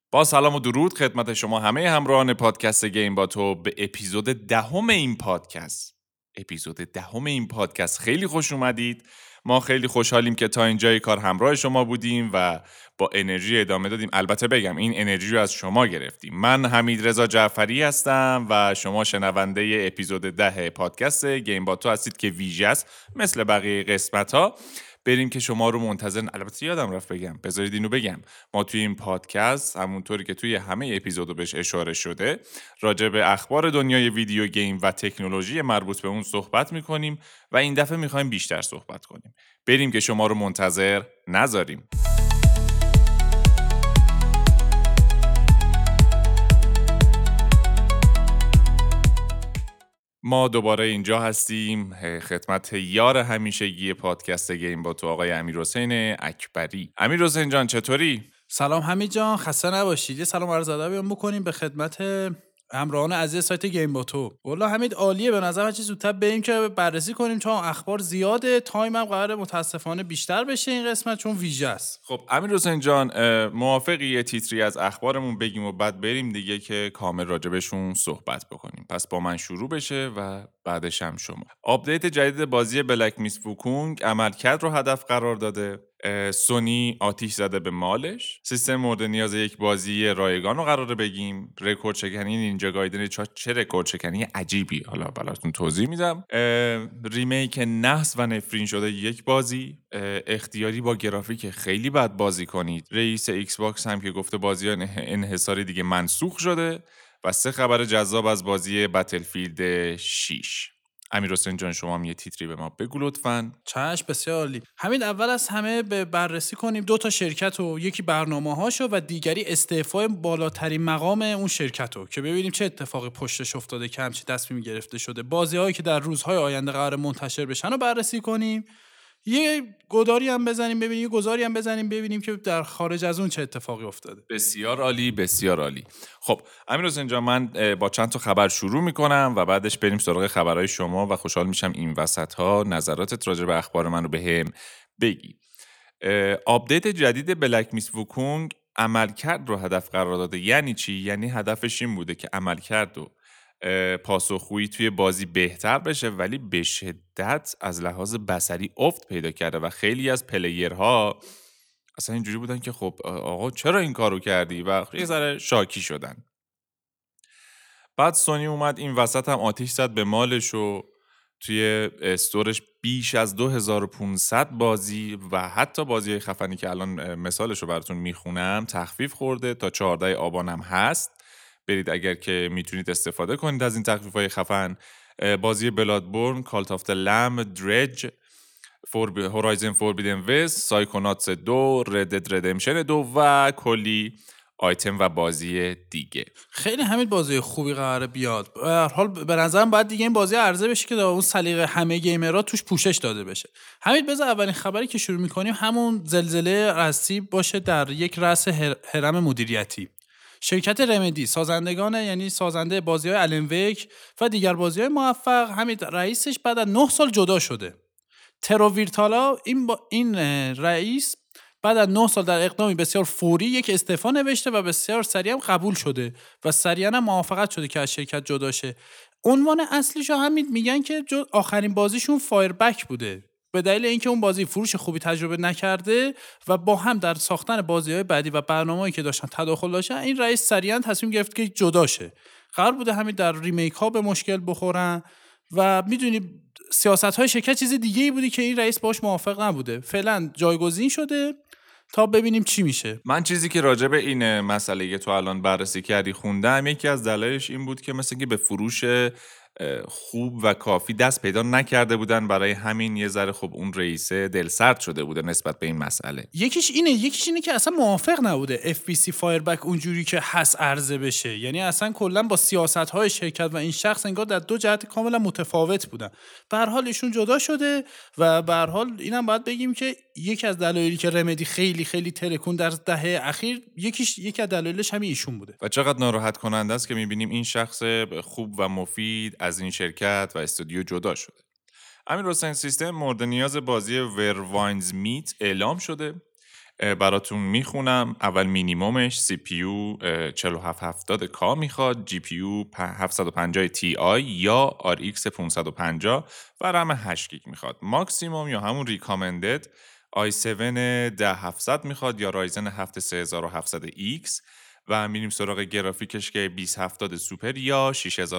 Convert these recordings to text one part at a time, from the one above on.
با سلام و درود خدمت شما همه همراهان پادکست گیم با تو به اپیزود دهم این پادکست خیلی خوش اومدید. ما خیلی خوشحالیم که تا اینجای کار همراه شما بودیم و با انرژی ادامه دادیم. البته بگم این انرژی رو از شما گرفتیم. من حمید رضا جعفری هستم و شما شنونده اپیزود 10 پادکست گیم با تو هستید که ویژه است مثل بقیه قسمت ها. بریم که شما رو منتظر. البته یادم رفت بگم، بذارید اینو بگم، ما توی این پادکست همونطوری که توی همه اپیزودو بهش اشاره شده راجع به اخبار دنیای ویدیو گیم و تکنولوژی مربوط به اون صحبت میکنیم و این دفعه میخوایم بیشتر صحبت کنیم. بریم که شما رو منتظر نذاریم. ما دوباره اینجا هستیم خدمت یار همیشگی پادکست گیم با تو آقای امیرحسین اکبری. امیرحسین جان چطوری؟ سلام حمید جان، خسته نباشید. یه سلام عرض ادب بکنیم به خدمت همراهان عزیز سایت گیم با تو. والله حمید عالیه، به نظر من چه زودتر بریم که بررسی کنیم چون اخبار زیاده، تایم هم قراره متاسفانه بیشتر بشه این قسمت چون ویژه است. خب امیرحسین جان موافقی یه تیتری از اخبارمون بگیم و بعد بریم دیگه که کامل راجبشون صحبت بکنیم. پس با من شروع بشه و بعدش هم شما. آپدیت جدید بازی بلک میس ووکونگ عملکرد رو هدف قرار داده. سونی آتیش زده به مالش. سیستم مورد نیاز یک بازی رایگان رو قراره بگیم. رکورد شکنی نینجا گایدن چه رکورد شکنی عجیبی، حالا براتون توضیح میدم. ریمیک نحس و نفرین شده یک بازی اختیاری با گرافیک خیلی بد بازی کنید. رئیس ایکس باکس هم که گفته بازی انحصاری دیگه منسوخ شده و 3 خبر جذاب از بازی بتلفیلد 6. امیرحسین جان شما هم یه تیتری به ما بگو لطفاً. چشم، بسیار عالی. همین اول از همه به بررسی کنیم 2 تا شرکت و یکی برنامه‌هاشو و دیگری استعفای بالاترین مقام اون شرکت رو که ببینیم چه اتفاقی پشتش افتاده که همچین تصمیمی گرفته شده. بازی‌هایی که در روزهای آینده قرار منتشر بشن رو بررسی کنیم. یه گذاری هم بزنیم ببینیم که در خارج از اون چه اتفاقی افتاده. بسیار عالی، بسیار عالی. خب امیرحسین جان من با چند تا خبر شروع میکنم و بعدش بریم سراغ خبرهای شما و خوشحال میشم این وسط ها نظراتت راجع به اخبار من رو بهم بگی. آپدیت جدید بلک میس ووکونگ عملکرد رو هدف قرار داده. یعنی چی؟ یعنی هدفش این بوده که عملکرد و پاسخگویی توی بازی بهتر بشه، ولی به شدت از لحاظ بصری افت پیدا کرده و خیلی از پلیرها اصلا اینجوری بودن که خب آقا چرا این کارو کردی و یه ذره شاکی شدن. بعد سونی اومد این وسط هم آتیش زد به مالش و توی استورش بیش از 2500 بازی و حتی بازی خفنی که الان مثالش رو براتون میخونم تخفیف خورده تا 14 آبان هم هست. برید اگر که میتونید استفاده کنید از این تخفیف‌های خفن. بازی بلادبورن، کالت آف لم، درج، هورایزن فوربیدن وست، سایکوناتس 2، ردد ردمشن 2 و کلی آیتم و بازی دیگه. خیلی همین بازی خوبی قراره بیاد. به هر حال به نظرم باید دیگه این بازی عرضه بشه که در اون سلیقه همه گیمرها توش پوشش داده بشه. همین بذار اولین خبری که شروع می‌کنیم همون زلزله رسی باشه در یک رأس هرم مدیریتی. شرکت رمدی یعنی سازنده بازی‌های الن ویک و دیگر بازی‌های موفق، همین رئیسش بعد از 9 سال جدا شده. ترو ویرتالا این رئیس بعد از 9 سال در اقدامی بسیار فوری یک استعفا نوشته و بسیار سریع هم قبول شده و سریعا هم موافقت شده که از شرکت جدا شه. عنوان اصلیشو همین میگن که آخرین بازیشون فایربک بوده، به دلیل اینکه اون بازی فروش خوبی تجربه نکرده و با هم در ساختن بازی‌های بعدی و برنامه‌ای که داشتن تداخل داشتن، این رئیس سریعا تصمیم گرفت که جدا شه. قرار بوده همین در ریمیک ها به مشکل بخورن و میدونی سیاست‌های شرکت چیز دیگه‌ای بودی که این رئیس باش موافق نبوده. فعلا جایگزین شده تا ببینیم چی میشه. من چیزی که راجع به این مسئله که تو الان بررسی کردی خوندم، یکی از دلایلش این بود که مثل که به فروش خوب و کافی دست پیدا نکرده بودن، برای همین یه ذره خب اون رئیسه دلسرد شده بوده نسبت به این مسئله. یکیش اینه که اصلا موافق نبوده اف بی سی فایربک اونجوری که هست عرضه بشه. یعنی اصلا کلا با سیاست‌های شرکت و این شخص انگار در دو جهت کاملا متفاوت بودن. به هر حال ایشون جدا شده و به هر حال اینم باید بگیم که یکی از دلایلی که رمدی خیلی خیلی ترکون در دهه اخیر یکی از دلایلش همین ایشون بوده. و چقدر ناراحت کننده است که می‌بینیم این شخص خوب و مفید از این شرکت و استودیو جدا شده. امیرحسین، سیستم مورد نیاز بازی ور واینز میت اعلام شده. براتون میخونم. اول مینیمومش CPU 4770K میخواد، GPU 750 Ti یا RX 550 و رم 8 گیگ میخواد. ماکسیموم یا همون ریکامندد i7 10700 میخواد یا رایزن 7 3700X و میریم سراغ گرافیکش که 2070 سوپر یا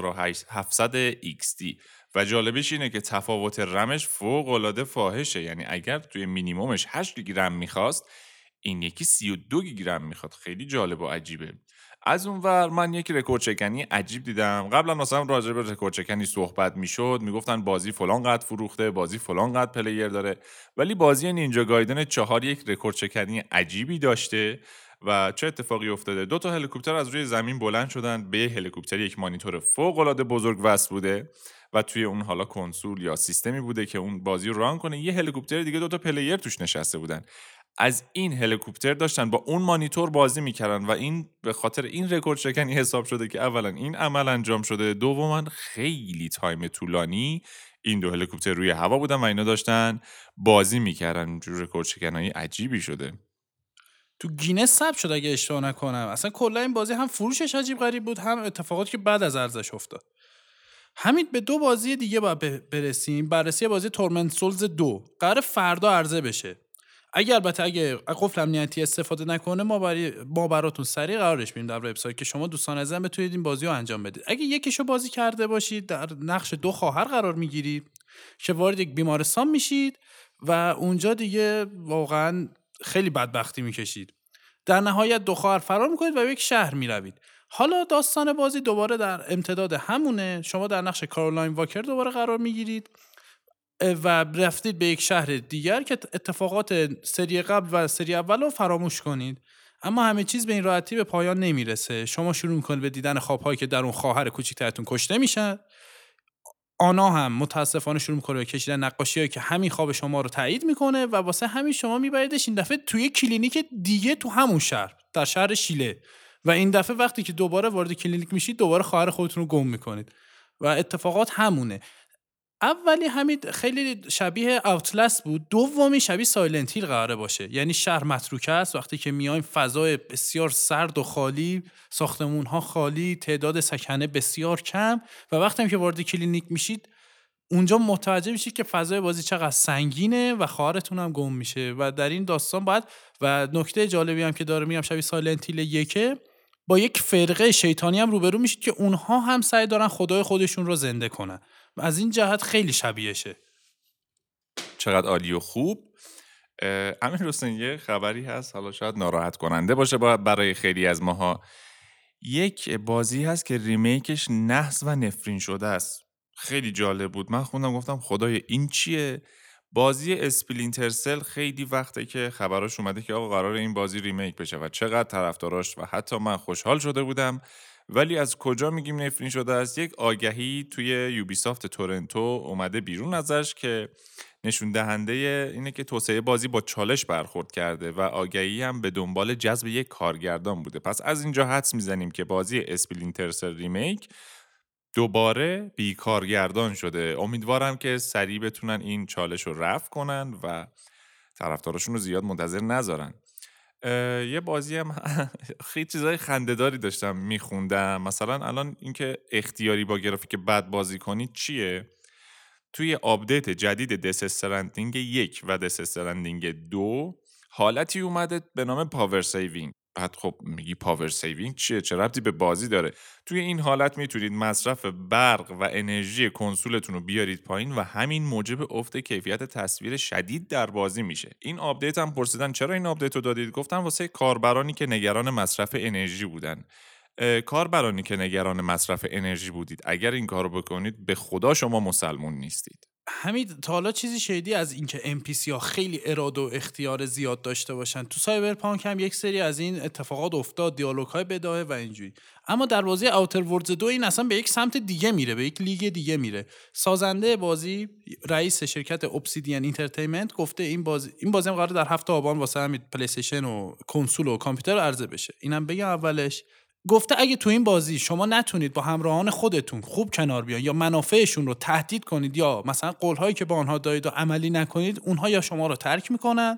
6700 XT. و جالبش اینه که تفاوت رمش فوق العاده فاحشه، یعنی اگر توی مینیمومش 8 گیگ رم میخواست، این یکی 32 گیگ رم میخواد. خیلی جالب و عجیبه. از اونور من یک رکورد شکنی عجیب دیدم. قبلا مثلا راجع به رکورد شکنی صحبت میشد، میگفتن بازی فلان قد فروخته، بازی فلان قد پلیر داره، ولی بازی نینجا گایدن 4 یک رکورد شکنی عجیبی داشته. و چه اتفاقی افتاده؟ 2 تا هلیکوپتر از روی زمین بلند شدن، به هلیکوپتر یک مانیتور فوق العاده بزرگ وصل بوده و توی اون حالا کنسول یا سیستمی بوده که اون بازی رو ران کنه. یه هلیکوپتر دیگه 2 تا پلیر توش نشسته بودن، از این هلیکوپتر داشتن با اون مانیتور بازی میکردن و این به خاطر این رکورد شکنی حساب شده که اولا این عمل انجام شده، دوما خیلی تایم طولانی این 2 هلیکوپتر روی هوا بودن و اینا داشتن بازی میکردن. اینجور رکورد شکنی عجیبی شده. تو گینس ثبت شد اگه اشتباه نکنم. اصلا کلا این بازی هم فروشش عجیب غریب بود، هم اتفاقاتی که بعد از ارزش افتاد. همین به 2 بازی دیگه باید برسیم. بررسی بازی تورمنت سولز 2 قرار فردا عرضه بشه. البته اگه قفل امنیتی استفاده نکنه ما براتون سریع قرارش میدیم در وبسایت که شما دوستان عزیزم بتونید این بازی رو انجام بدید. اگه یکیشو بازی کرده باشید، در نقش 2 خواهر قرار میگیرید که وارد یک بیمارستان میشید و اونجا دیگه واقعا خیلی بدبختی میکشید. در نهایت 2 خواهر فرار میکنید و به یک شهر میروید. حالا داستان بازی دوباره در امتداد همونه. شما در نقش کارولاین واکر دوباره قرار میگیرید و رفتید به یک شهر دیگر که اتفاقات سری قبل و سری اول رو فراموش کنید. اما همه چیز به این راحتی به پایان نمیرسه. شما شروع میکنید به دیدن خوابهایی که در اون خواهر کوچیکترتون کشته میشن. آنا هم متاسفانه شروع میکنه به کشیدن نقاشیایی که همین خواب شما رو تایید میکنه و واسه همین شما میبریدش این دفعه توی کلینیک دیگه تو همون شهر، در شهر شیله. و این دفعه وقتی که دوباره وارد کلینیک میشید دوباره خواهر خودتون رو گم میکنید و اتفاقات همونه. اولی همین خیلی شبیه اوتلست بود، دومی شبیه سایلنت هیل قراره باشه. یعنی شهر متروکه است، وقتی که میایم فضای بسیار سرد و خالی، ساختمون‌ها خالی، تعداد سکنه بسیار کم و وقتی هم که وارد کلینیک میشید اونجا متوجه میشید که فضای بازی چقدر سنگینه و خواهرتون هم گم میشه. و در این داستان باید، و نکته جالبی هم که داره میگم شبیه سایلنت هیل یکه، با یک فرقه شیطانی هم روبرو میشید که اونها هم سعی دارن خدای خودشون رو زنده کنن. از این جهت خیلی شبیهشه. چقدر عالی و خوب. امیر حسین، یه خبری هست، حالا شاید ناراحت کننده باشه برای خیلی از ماها. یک بازی هست که ریمیکش نحس و نفرین شده است. خیلی جالب بود. من خوندم گفتم خدای این چیه؟ بازی اسپلینتر سل خیلی وقته که خبراش اومده که آقا قراره این بازی ریمیک بشه و چقدر طرفداراش و حتی من خوشحال شده بودم. ولی از کجا میگیم نفرین شده است؟ یک آگهی توی یوبیسافت تورنتو اومده بیرون ازش که نشون دهنده اینه که توسعه بازی با چالش برخورد کرده و آگهی هم به دنبال جذب یک کارگردان بوده. پس از اینجا حدس میزنیم که بازی اسپلینتر سل ریمیک دوباره بی کارگردان شده. امیدوارم که سریع بتونن این چالش رو رفع کنن و طرفداراشون رو زیاد منتظر نذارن. یه بازی هم خیلی چیزای خنده‌داری داشتم میخوندم. مثلا الان اینکه اختیاری با گرافیک بد بازی کنی چیه؟ توی آپدیت جدید دس استرندینگ 1 و دس استرندینگ 2 حالتی اومده به نام پاور سیوینگ. بعد خب میگی پاور سیوینگ چیه؟ چه ربطی به بازی داره؟ توی این حالت میتونید مصرف برق و انرژی کنسولتون رو بیارید پایین و همین موجب افت کیفیت تصویر شدید در بازی میشه. این آپدیت هم پرسیدن چرا این آپدیت رو دادید؟ گفتم واسه کاربرانی که نگران مصرف انرژی بودن. کاربرانی که نگران مصرف انرژی بودید، اگر این کارو بکنید به خدا شما مسلمون نیستید. همین تا حالا چیزی شنیدی از اینکه NPC ها خیلی اراده و اختیار زیاد داشته باشن؟ تو سایبرپانک هم یک سری از این اتفاقات افتاد، دیالوگ های بداهه و اینجوری. اما در بازی اوتر وردز 2 این اصلا به یک سمت دیگه میره، به یک لیگ دیگه میره. سازنده بازی، رئیس شرکت اوبسیدین اینترتینمنت گفته این بازی هم قراره در 7 آبان واسه همین پلی استیشن و کنسول و کامپیوتر عرضه بشه. اینم بگم اولش، گفته اگه تو این بازی شما نتونید با همراهان خودتون خوب کنار بیان یا منافعشون رو تهدید کنید یا مثلا قول‌هایی که با آنها دارید و عملی نکنید، اونها یا شما رو ترک میکنن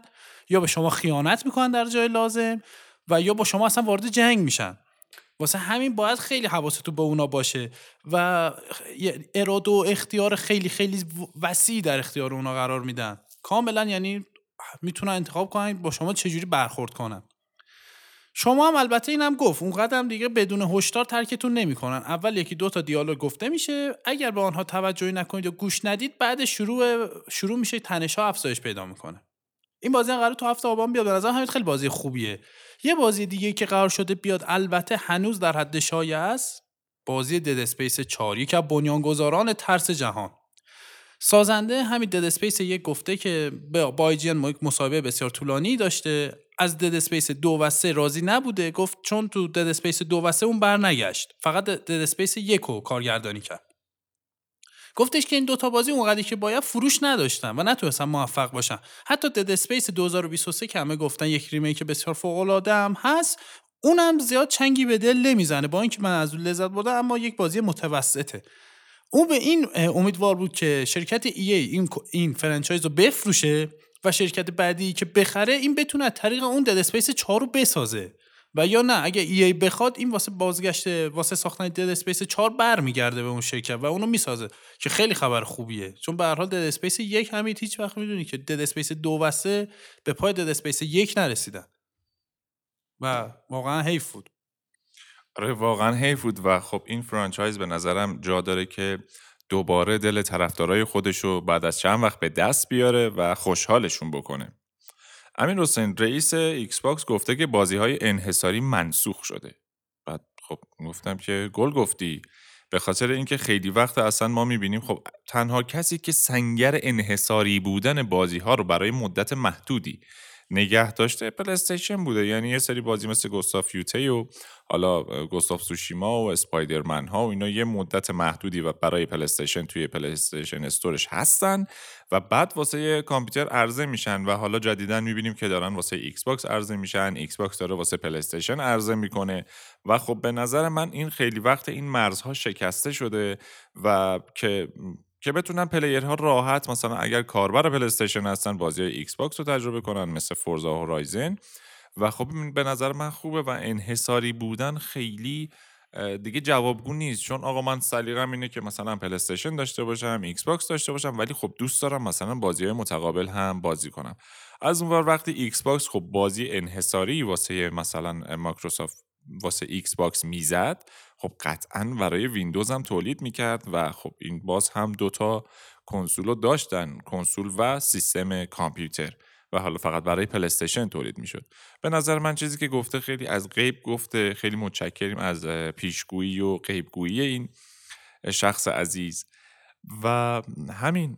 یا به شما خیانت میکنن در جای لازم و یا با شما اصلا وارد جنگ میشن. واسه همین باید خیلی حواستون به اونا باشه و اراده و اختیار خیلی خیلی وسیع در اختیار اونا قرار میدن کاملا، یعنی میتونن انتخاب کنن با شما چجوری برخورد کنن. شما هم البته اینم گفت اون قدم دیگه بدون هشدار ترکتون نمیکنن. اول یکی دو تا دیالوگ گفته میشه، اگر به آنها توجهی نکنید و گوش ندید بعد شروع میشه تنش‌ها افزایش پیدا میکنه. این بازی قراره تو 7 آبان بیاد، به نظر همین خیلی بازی خوبیه. یه بازی دیگه که قرار شده بیاد البته هنوز در حد شایعه است، بازی دد اسپیس 4، یکی از بنیانگذاران ترس جهان. سازنده همین دد اسپیس 1 گفته که با IGN مصاحبه بسیار طولانی داشته، از دد اسپیس 2 و 3 راضی نبوده، گفت چون تو دد اسپیس 2 و 3 اون برنگشت، فقط دد اسپیس 1 رو کارگردانی کرد. گفتش که این دوتا بازی اونقدری که باید فروش نداشتن و نتونستن موفق باشن. حتی دد اسپیس 2023 که همه گفتن یک ریمیک بسیار فوق‌العاده هم هست، اونم زیاد چنگی به دل نمیزنه، با اینکه من از اون لذت بردم اما یک بازی متوسطه. اون به این امیدوار بود که شرکت EA این فرانچایز رو بفروشه و شرکت بعدی که بخره این بتونه از طریق اون دد اسپیس 4 رو بسازه و یا نه اگه EA بخواد این واسه ساختن دد اسپیس 4 برمیگرده به اون شرکت و اونو میسازه که خیلی خبر خوبیه، چون به هر حال دد اسپیس 1 همین هیچ وقت میدونی که دد اسپیس 2 و 3 به پای دد اسپیس 1 نرسیدن و واقعا حیف بود. آره واقعا حیف بود و خب این فرانچایز به نظرم جا داره که دوباره دل طرفدارای خودشو بعد از چند وقت به دست بیاره و خوشحالشون بکنه. امین حسین رئیس ایکس باکس گفته که بازی‌های انحصاری منسوخ شده. بعد خب گفتم که گل گفتی، به خاطر اینکه خیلی وقت اصلا ما می‌بینیم خب تنها کسی که سنگر انحصاری بودن بازی‌ها رو برای مدت محدودی نگه داشته پلی استیشن بوده. یعنی یه سری بازی مثل گوستاف یوتی و حالا گوستاف سوشیما و اسپایدرمن ها و اینا یه مدت محدودی و برای پلی استیشن توی پلی استیشن استورش هستن و بعد واسه کامپیوتر عرضه میشن و حالا جدیداً میبینیم که دارن واسه ایکس باکس عرضه میشن، ایکس باکس داره واسه پلی استیشن عرضه میکنه و خب به نظر من این خیلی وقت این مرزها شکسته شده و که بتونن پلیرها راحت مثلا اگر کاربر پلی استیشن هستن بازی ایکس باکس رو تجربه کنن مثل فورزا هورایزن و خب به نظر من خوبه و انحصاری بودن خیلی دیگه جوابگو نیست، چون آقا من سلیقه‌م اینه که مثلا پلی استیشن داشته باشم، ایکس باکس داشته باشم، ولی خب دوست دارم مثلا بازی‌های متقابل هم بازی کنم. از اونور وقتی ایکس باکس خب بازی انحصاری واسه مثلا مایکروسافت واسه ایکس باکس میزد، خب قطعاً برای ویندوز هم تولید میکرد و خب این باز هم دوتا کنسول داشتن، کنسول و سیستم کامپیوتر و حالا فقط برای پلی استیشن تولید میشد. به نظر من چیزی که گفته خیلی از غیب گفته، خیلی متشکریم از پیشگویی و غیبگویی این شخص عزیز و همین.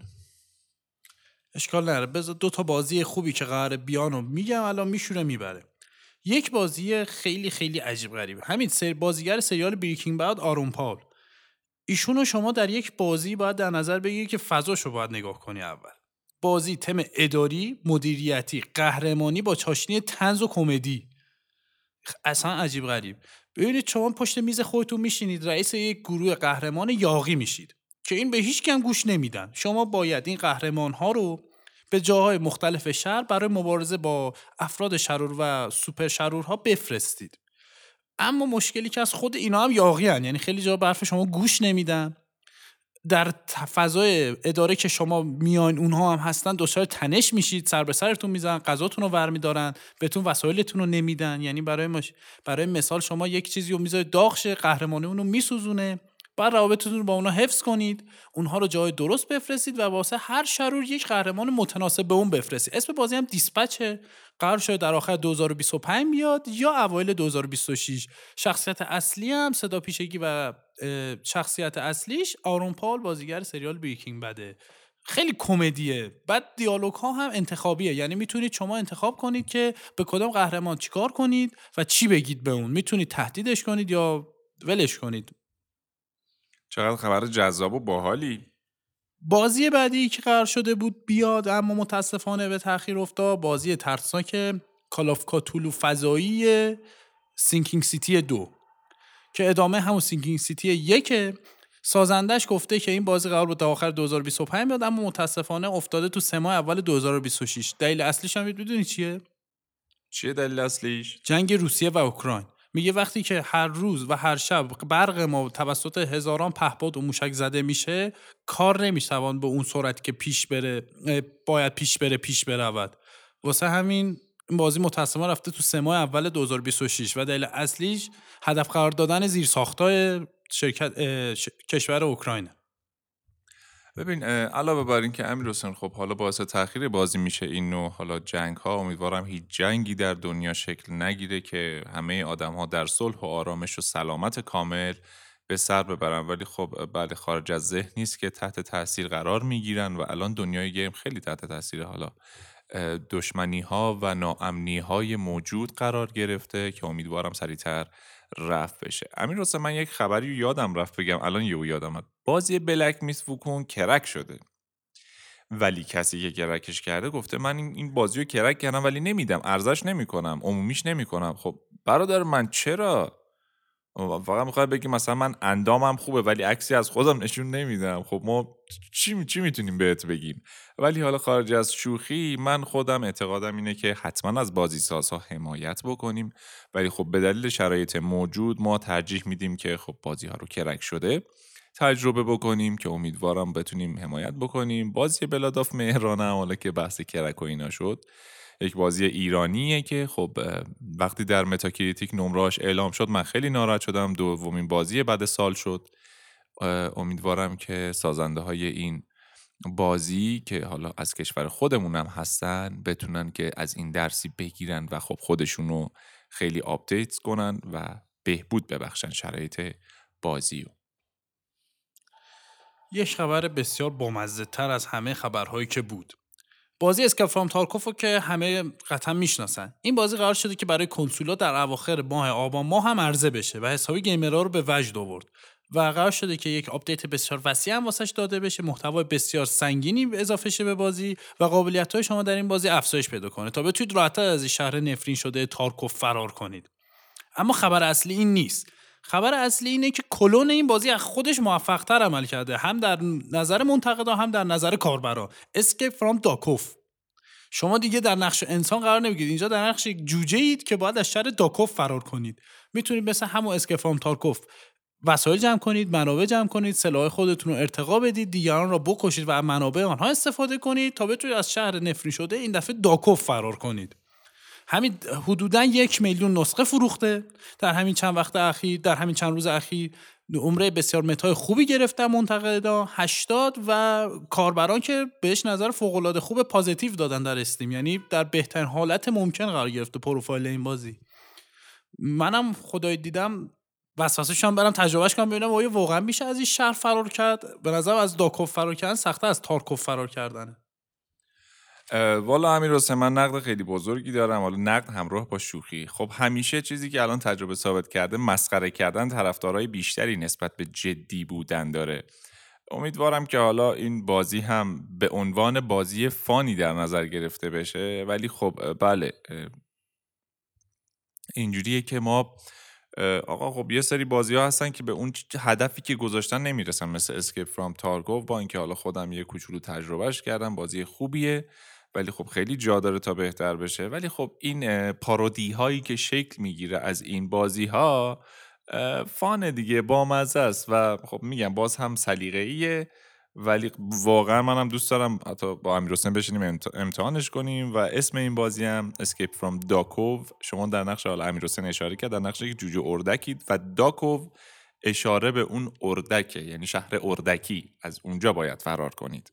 اشکال نداره، بذار دو تا بازی خوبی که قراره بیانو میگم الان میشوره میبره. یک بازی خیلی خیلی عجیب غریبه، همین بازیگر سریال بریکینگ بد آرون پال، ایشونو شما در یک بازی باید در نظر بگیری که فضاشو باید نگاه کنی. اول بازی تم اداری، مدیریتی، قهرمانی با چاشنی طنز و کمدی، اصلا عجیب غریب. ببینید شما پشت میز خودتون میشینید رئیس یک گروه قهرمان یاغی میشید که این به هیچ کم گوش نمیدن. شما باید این قهرمان ها رو به جاهای مختلف شهر برای مبارزه با افراد شرور و سوپر شرورها بفرستید. اما مشکلی که از خود اینا هم یاغی هن. یعنی خیلی جا به حرف شما گوش نمیدن. در فضای اداره که شما میان اونها هم هستن دچار تنش میشید، سر به سرتون میزنن، غذاتون رو برمیدارن، بهتون وسایلتون رو نمیدن. یعنی برای مثال شما یک چیزی رو میذارید داغ شه، قهرمان اون رو میسوزونه، بعد روابطتون رو با اونها حفظ کنید، اونها رو جای درست بفرستید و واسه هر شرور یک قهرمان متناسب به اون بفرستید. اسم بازی هم دیسپچه، قرار شده در آخر 2025 بیاد یا اوایل 2026. شخصیت اصلی هم صدا پیشگی و شخصیت اصلیش آرون پال بازیگر سریال بریکینگ بده. خیلی کمدیه، بعد دیالوگ ها هم انتخابیه، یعنی میتونید شما انتخاب کنید که به کدام قهرمان چیکار کنید و چی بگید به اون. میتونید تهدیدش کنید یا ولش کنید. چقدر خبر جذاب و باحالی. بازی بعدی که قرار شده بود بیاد اما متاسفانه به تأخیر افتاد، بازی ترسناک کال آف کاتولو فضایی سینکینگ سیتی 2 که ادامه همون سینکینگ سیتی 1. سازندش گفته که این بازی قرار بود تا آخر 2025 بیاد، اما متاسفانه افتاده تو 3 ماه اول 2026. دلیل اصلیش هم میدونی چیه؟ چیه دلیل اصلیش؟ جنگ روسیه و اوکراین. میگه وقتی که هر روز و هر شب برق ما توسط هزاران پهپاد و موشک زده میشه، کار نمیشوان به اون سرعتی که باید پیش برود. واسه همین این بازی متأسفانه رفته تو 3 ماه اول 2026 و دلیل اصلیش هدف قرار دادن زیرساخت‌های کشور اوکراینه. ببین علاوه بر این که امیرحسین خب حالا باعث تأخیر بازی میشه این نوع حالا جنگ ها، امیدوارم هیچ جنگی در دنیا شکل نگیره که همه آدم ها در صلح و آرامش و سلامت کامل به سر ببرن، ولی خب بله خارج از ذهن نیست که تحت تاثیر قرار میگیرن و الان دنیای گیم خیلی تحت تاثیر حالا دشمنی ها و ناامنی های موجود قرار گرفته که امیدوارم سریعتر رفت بشه. امیر من یک خبری یادم رفت بگم، الان یادم اومد. بازی بلک میس ووکون کرک شده، ولی کسی که کرکش کرده گفته من این بازی رو کرک کردم ولی نمیدم، ارزش نمیکنم، عمومیش نمیکنم. خب برادر من چرا؟ فقط میخواد بگی مثلا من اندامم خوبه ولی عکسی از خودم نشون نمیدم. خب ما چی میتونیم بهت بگیم؟ ولی حالا خارج از شوخی، من خودم اعتقادم اینه که حتما از بازی سازها حمایت بکنیم، ولی خب به دلیل شرایط موجود ما ترجیح میدیم که خب بازی ها رو کرک شده تجربه بکنیم که امیدوارم بتونیم حمایت بکنیم. بازی بلاداف مهرانه، حالا که بحث کرک و اینا شد، یک بازی ایرانیه که خب وقتی در متاکریتیک نمره‌اش اعلام شد من خیلی ناراحت شدم. دومین بازی بعد سال شد. امیدوارم که سازنده های این بازی که حالا از کشور خودمون هم هستن بتونن که از این درسی بگیرن و خب خودشونو خیلی آپدیت کنن و بهبود ببخشن شرایط بازیو. یک خبر بسیار بامزه تر از همه خبرهایی که بود، بازی اسکیپ فرام تارکوف رو که همه قطعا میشناسن. این بازی قرار شده که برای کنسولا در اواخر ماه آبان ماه هم عرضه بشه و حسابی گیمرها رو به وجد آورد و قرار شده که یک آپدیت بسیار وسیع هم واسش داده بشه، محتوای بسیار سنگینی اضافه شه به بازی و قابلیت‌های شما در این بازی افزایش پیدا کنه تا بتونید راحت‌تر از این شهر نفرین شده تارکوف فرار کنید. اما خبر اصلی این نیست. خبر اصلی اینه که کلون این بازی از خودش موفق‌تر عمل کرده، هم در نظر منتقدا هم در نظر کاربرا. اسکیپ فرام داکوف. شما دیگه در نقش انسان قرار نمیگیرید، اینجا در نقش یک جوجه اید که باید از شر داکوف فرار کنید. میتونید مثل همون اسکیپ فرام تارکوف وسایل جمع کنید، منابع جمع کنید، سلاح خودتون رو ارتقا بدید، دیگران را بکشید و از منابع آنها استفاده کنید تا بتونید از شهر نفرین شده این دفعه داکوف فرار کنید. همین حدوداً 1 میلیون نسخه فروخته در همین چند وقت اخیر، در همین چند روز اخیر. عمره بسیار متای خوبی گرفتن منتقدا 80 و کاربران که بهش نظر فوق‌العاده خوب پازیتیو دادن در استیم، یعنی در بهترین حالت ممکن قرار گرفته پروفایل این بازی. منم خدای دیدم وسوسه‌ش هم برم تجربهش کنم ببینم آیا واقعا میشه از این شهر فرار کرد. به نظر از داکوف فرار کردن سخته از تارکوف فرار کردنه. والا امیرحسین من نقد خیلی بزرگی دارم، حالا نقد همراه با شوخی. خب همیشه چیزی که الان تجربه ثابت کرده مسخره کردن طرفدارای بیشتری نسبت به جدی بودن داره. امیدوارم که حالا این بازی هم به عنوان بازی فانی در نظر گرفته بشه، ولی خب بله اینجوریه که ما آقا خب یه سری بازی ها هستن که به اون هدفی که گذاشتن نمیرسن، مثل اسکیپ فرام تارکوف. با اینکه حالا خودم یه کوچولو تجربهش کردم، بازی خوبیه ولی خب خیلی جا داره تا بهتر بشه. ولی خب این پارودی هایی که شکل میگیره از این بازی ها فان دیگه، بامزه است و خب میگم باز هم سلیقه‌ایه، ولی واقعا منم دوست دارم حتی با امیرحسین بشینیم امتحانش کنیم. و اسم این بازی هم اسکیپ فرام داکوف. شما در نقش حالا امیرحسین اشاره کرد، در نقش یک جوجه اردکید و داکوف اشاره به اون اردکه، یعنی شهر اردکی، از اونجا باید فرار کنید.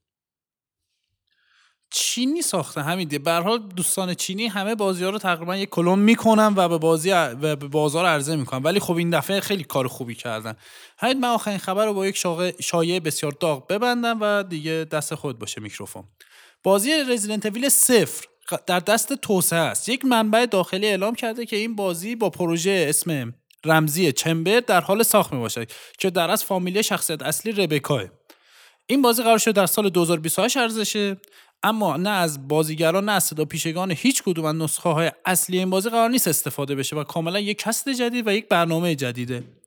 چینی ساخته همین. به هر حال دوستان چینی همه بازی‌ها رو تقریبا یک کلون میکنن و به بازار عرضه میکنن، ولی خب این دفعه خیلی کار خوبی کردن. همین من آخرین خبر رو با یک شایعه بسیار داغ ببندم و دیگه دست خود باشه میکروفون. بازی رزیدنت اویل 0 در دست توسعه است. یک منبع داخلی اعلام کرده که این بازی با پروژه اسم رمزی چمبر در حال ساخت میباشه که در از فامیلی شخصیت اصلی ربکاه. این بازی قرار شد در سال 2028 عرضه شه، اما نه از بازیگران نه از صدا پیشگان هیچ کدوم از نسخه های اصلی این بازی قرار نیست استفاده بشه و کاملا یک کست جدید و یک برنامه جدیده.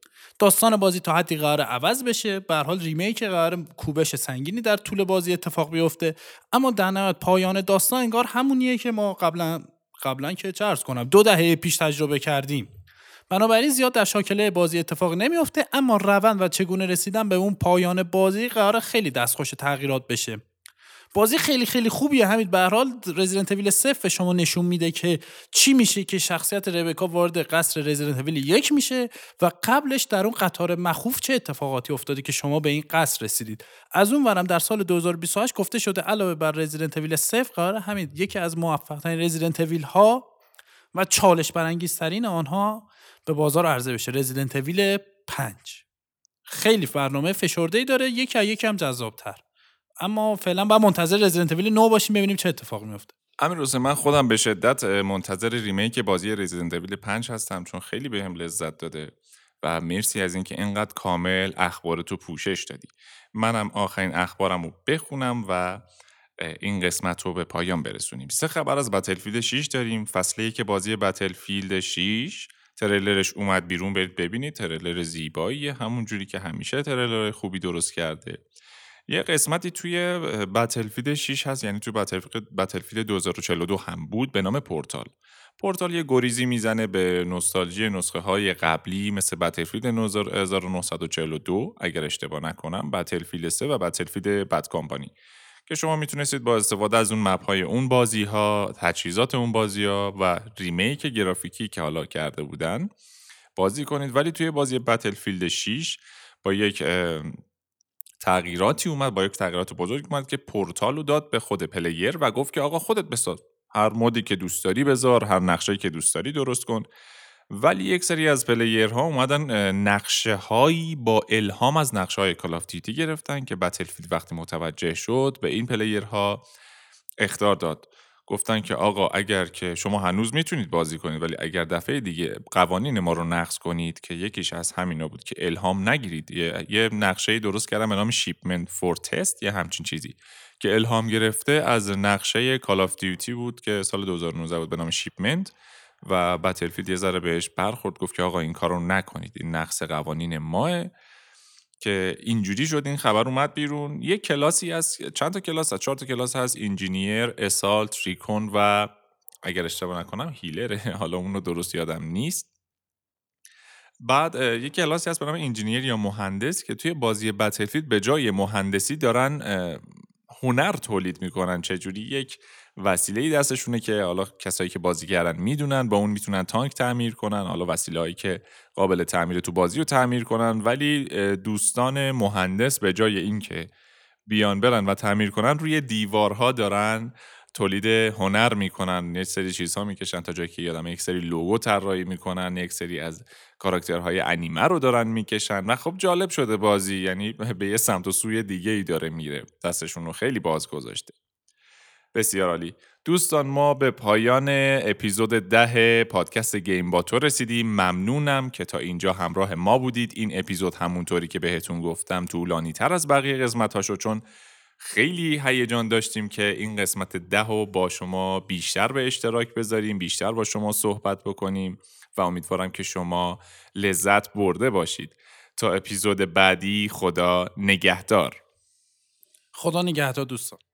داستان بازی تا حدی قرار عوض بشه، به هر حال ریمیک قرار کوبش سنگینی در طول بازی اتفاق بیفته، اما در نهایت پایان داستان انگار همونیه که ما قبلا که چه عرض کنم 2 دهه پیش تجربه کردیم. بنابراین زیاد در شاکله بازی اتفاق نمیفته، اما روند و چگونه رسیدن به اون پایان بازی قرار خیلی دستخوش تغییرات بشه. بازی خیلی خیلی خوبیه. همین به هر حال رزیدنت اویل 0 شما نشون میده که چی میشه که شخصیت ربکا وارد قصر رزیدنت اویل 1 میشه و قبلش در اون قطار مخوف چه اتفاقاتی افتاده که شما به این قصر رسیدید. از اون ورم در سال 2028 گفته شده علاوه بر رزیدنت اویل 0 قراره همین یکی از موفق ترین رزیدنت اویل ها و چالش برانگیزترین آنها به بازار عرضه بشه، رزیدنت اویل 5. خیلی برنامه فشرده‌ای داره، یکم جذاب‌تر. اما فعلا باید منتظر رزیدنت اویل 9 باشیم ببینیم چه اتفاقی میفته. امیر من خودم به شدت منتظر ریمیک بازی رزیدنت اویل 5 هستم، چون خیلی بهم لذت داده و مرسی از اینکه اینقدر کامل اخبارتو پوشش دادی. منم آخرین اخبارمو بخونم و این قسمت رو به پایان برسونیم. 3 خبر از بتلفیلد 6 داریم. فصل 1 بازی بتلفیلد 6 تریلرش اومد بیرون، برید ببینید. تریلر زیباییه، همون جوری که همیشه تریلر خوبی درست کرده. یه قسمتی توی بتلفیلد 6 هست، یعنی توی بتلفیلد 2042 هم بود، به نام پورتال یه گریزی میزنه به نوستالژی نسخه های قبلی مثل بتلفیلد 1942 اگر اشتباه نکنم، بتلفیلد 3 و بتلفیلد بد کامپانی، که شما میتونستید با استفاده از اون مپ های اون بازی ها، تجهیزات اون بازی ها و ریمیک گرافیکی که حالا کرده بودن بازی کنید. ولی توی بازی بتلفیلد 6 با یک تغییراتی اومد، با یک تغییرات بزرگ اومد که پورتال رو داد به خود پلیر و گفت که آقا خودت بساز، هر مودی که دوست داری بذار، هر نقشه‌ای که دوست داری درست کن. ولی یک سری از پلیرها اومدن نقشه هایی با الهام از نقشه های کال آف دیوتی گرفتن که بتلفیلد وقتی متوجه شد به این پلیرها اخطار داد. گفتن که آقا اگر که شما هنوز میتونید بازی کنید، ولی اگر دفعه دیگه قوانین ما رو نقض کنید، که یکیش از همینا بود که الهام نگیرید، یه نقشه درست کردم به نام شیپمنت فور تست، یه همچین چیزی که الهام گرفته از نقشه کال آف دیوتی بود که سال 2019 بود به نام شیپمنت، و بتلفیلد یه ذره بهش برخورد، گفت که آقا این کارو نکنید، این نقض قوانین ماه. که اینجوری شد این خبر اومد بیرون. یه کلاسی از چند تا کلاس، از 4 تا کلاس هست، انجینیر، اسالت، ریکون و اگر اشتباه نکنم هیلره، حالا اون رو درست یادم نیست. بعد یه کلاسی هست به نام انجینیر یا مهندس که توی بازی بتلفیلد به جای مهندسی دارن هنر تولید میکنن. چجوری؟ یک وسیله‌ای دستشونه که حالا کسایی که بازی کردن میدونن، با اون میتونن تانک تعمیر کنن، حالا وسیله‌ای که قابل تعمیر تو بازی رو تعمیر کنن. ولی دوستان مهندس به جای این که بیان برن و تعمیر کنن، روی دیوارها دارن تولید هنر میکنن، یک سری چیزها میکشن تا جایی که یادم، یک سری لوگو طراحی میکنن، یک سری از کاراکترهای انیمه رو دارن میکشن و خب جالب شده بازی، یعنی به یه سمت و سوی دیگه ای داره میره، دستشون رو خیلی باز گذاشته. بسیار عالی دوستان، ما به پایان اپیزود 10 پادکست گیم با تو رسیدیم. ممنونم که تا اینجا همراه ما بودید. این اپیزود همونطوری که بهتون گفتم طولانی تر از بقیه قسمت هاشو، چون خیلی هیجان داشتیم که این قسمت 10 رو با شما بیشتر به اشتراک بذاریم، بیشتر با شما صحبت بکنیم و امیدوارم که شما لذت برده باشید. تا اپیزود بعدی، خدا نگهدار. خدا نگهدار دوستان.